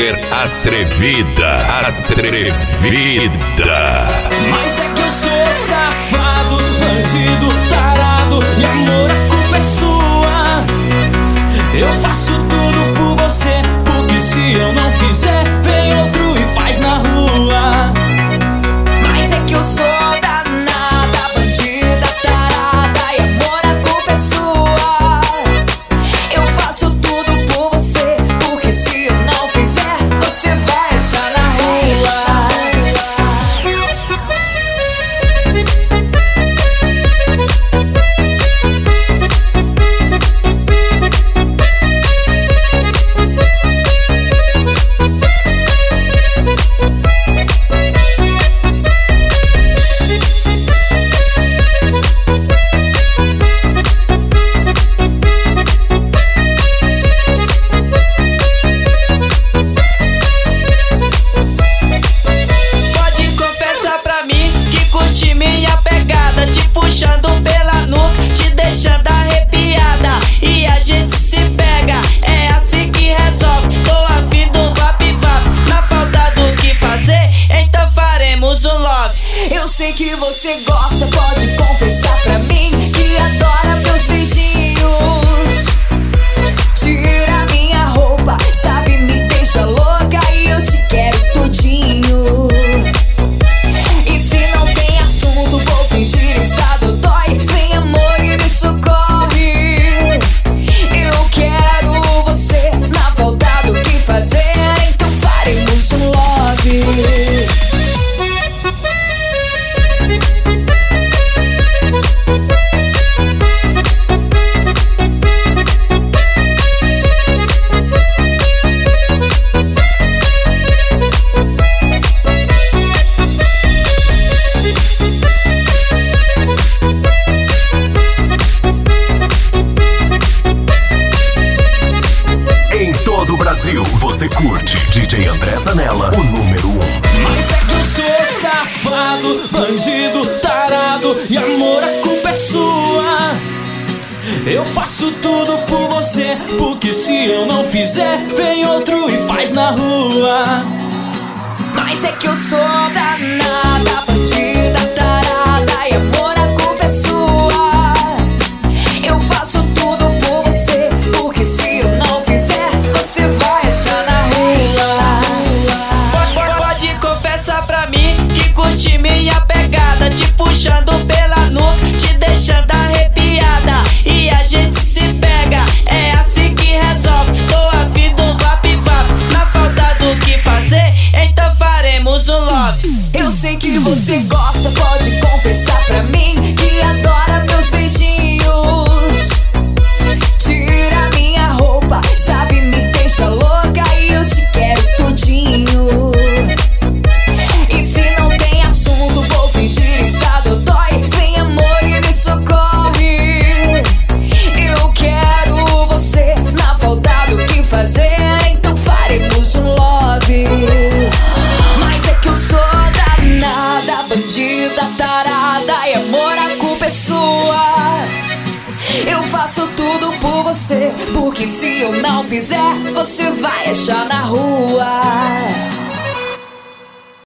ser atrevida, atrevida. Mas é que eu sou safado, bandido, tarado, e amor, a culpa é sua. Eu faço tudo por você, porque se eu não fizer, vem outro e faz na rua. Mas é que eu sou danada, bandida, tarada, e amor, a culpa é sua. Eu faço tudo por você, porque se eu não fizer, você vai achar na rua. Puxando pela nuca, te deixando arrepiada, e a gente se pega, é assim que resolve. Tô afim do vap-vap, na falta do que fazer, então faremos um love. Eu sei que você gosta, pode confessar pra mim que adora meus beijinhos. Tira minha roupa, sabe, me deixa louca e eu te quero tudinho. E se não tem assunto, vou fingir estado dói. Vem amor e me socorre. Eu quero você, na falta do que fazer, então faremos um love. Você curte DJ André Zanella, o número 1. Mas é que eu sou safado, bandido, tarado, e amor, a culpa é sua. Eu faço tudo por você, porque se eu não fizer, vem outro e faz na rua. Mas é que eu sou danada, bandida, tarada, e amor, a culpa é sua. Eu faço tudo por você, porque se eu não fizer, você vai achar na rua. Pode confessar pra mim que curte minha pegada, te puxando pela nuca, te deixando arrepiada, e a gente se pega, é assim que resolve. Tô afim do vap-vap, na falta do que fazer, então faremos um love. Eu sei que você gosta, pode confessar pra mim que adora meus beijinhos. Tira minha roupa, sabe, me deixa louca e eu te quero tudinho. E se não tem assunto, vou fingir estado dói. Vem amor e me socorre. Eu quero você, na falta do que fazer, então faremos um love. Mas é que eu sou danada, bandida, tarada, e amor, a culpa é sua. Eu faço tudo por você, porque se eu não fizer, você vai achar na rua.